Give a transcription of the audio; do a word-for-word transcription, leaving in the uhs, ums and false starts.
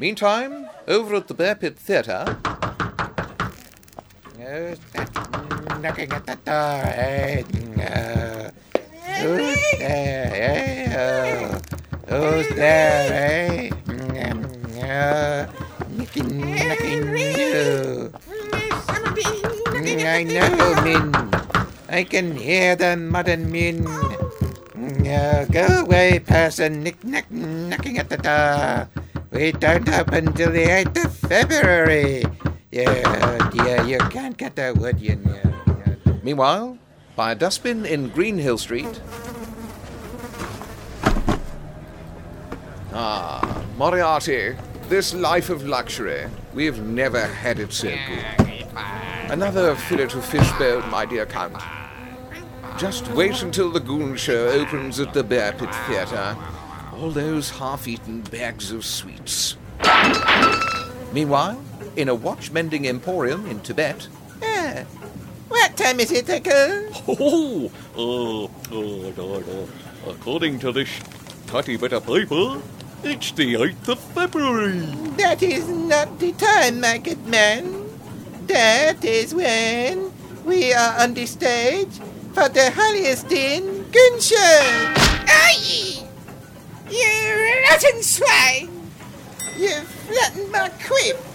Meantime, over at the Bear Pit Theatre... Who's that knocking at the door? Hey, uh, who's there? Hey, oh, who's there? Hey, uh, knocking, knocking. I know, Min. I can hear the modern Min. Uh, go away, person. Nick, knack, knocking at the door. We don't open till the eighth of February. Yeah, dear, you can't get that wood, you know. Meanwhile, by a dustbin in Greenhill Street... Ah, Moriarty, this life of luxury. We've never had it so good. Another fillet of fish bone, my dear Count. Just wait until the Goon Show opens at the Bear Pit Theatre. All those half-eaten bags of sweets. Meanwhile, in a watch-mending emporium in Tibet... Ah, what time is it, Uncle? Oh, oh, oh, no, no. According to this tiny bit of paper, it's the eighth of February. That is not the time, my good man. That is when we are on the stage for the Hollieston Goon Show. Aye! You rotten swine! You flattened my quip!